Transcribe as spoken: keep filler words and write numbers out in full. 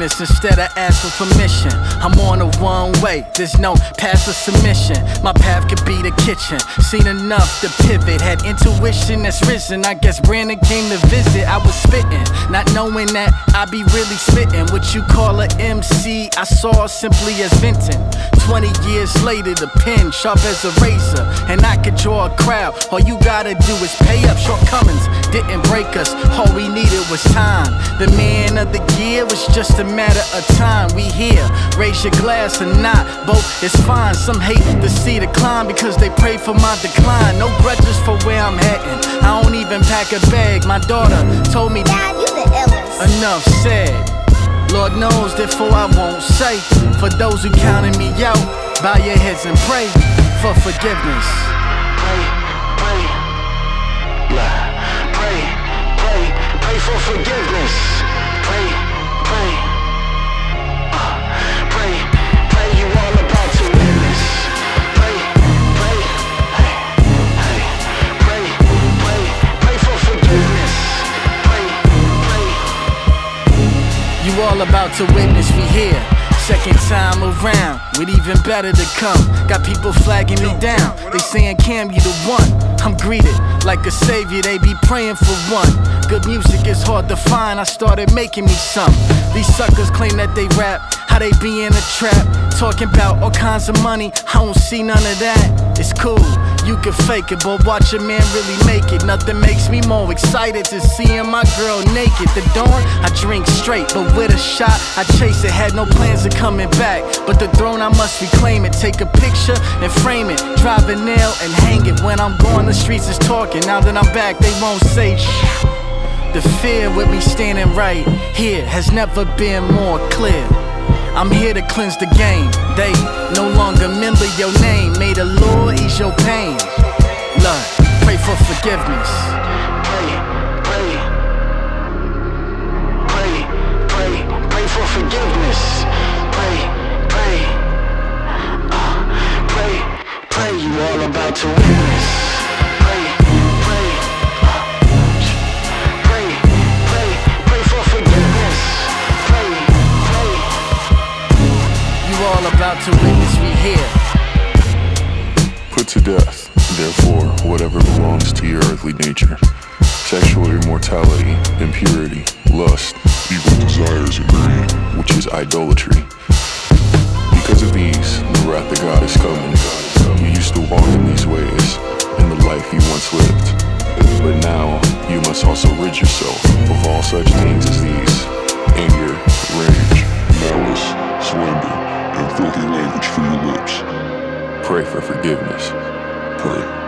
forgiveness instead of ask for permission. I'm on a one way, there's no passive submission. My path could be the kitchen, seen enough to pivot. Had intuition that's risen, I guess Brandon came to visit. I was spitting, not knowing that I be really spitting. What you call a M C, I saw simply as venting. Twenty years later, the pen sharp as a razor, and I could draw a crowd. All you gotta do is pay up. Shortcomings didn't break us, all we needed was time. The man of the year was just a matter of time. We here, raise your glass or not, both is fine. Some hate to see the climb because they pray for my decline. No grudges for where I'm heading, I don't even pack a bag. My daughter told me, Dad, you the illest. Enough said. Lord knows, therefore I won't say. For those who counted me out, bow your heads and pray for forgiveness. Pray, pray, pray, pray, pray for forgiveness. Pray, pray, uh, pray, pray. You all about to witness. Pray, pray, hey, hey, pray, pray, pray for forgiveness. Pray, pray. You all about to witness, we here. Second time around, with even better to come. Got people flagging me down, they saying Cam, you the one. I'm greeted like a savior, they be praying for one. Good music is hard to find, I started making me some. These suckers claim that they rap, how they be in a trap, talking about all kinds of money, I don't see none of that. It's cool, you can fake it, but watch a man really make it. Nothing makes me more excited than seeing my girl naked. The dawn, I drink straight, but with a shot, I chase it. Had no plans of coming back, but the throne I must reclaim it. Take a picture and frame it, drive a nail and hang it. When I'm gone, the streets is talking. Now that I'm back, they won't say shh. The fear with me standing right here has never been more clear. I'm here to cleanse the game. They no longer remember your name. May the Lord ease your pain. Lord, pray for forgiveness. Pray, pray, pray, pray, pray for forgiveness. Pray, pray, uh, pray, pray. You all about to witness. Pray, pray, uh, pray, pray, pray for forgiveness. Pray, pray. You all about to witness, we here. Put to death, therefore, whatever belongs to your earthly nature. Sexual immortality, impurity, lust, evil desires, and greed, which is idolatry. Because of these, the wrath of God is coming. You used to walk in these ways, in the life you once lived. But now, you must also rid yourself of all such things as these: anger, rage, malice, slander, and filthy language from your lips. Pray for forgiveness. Pray.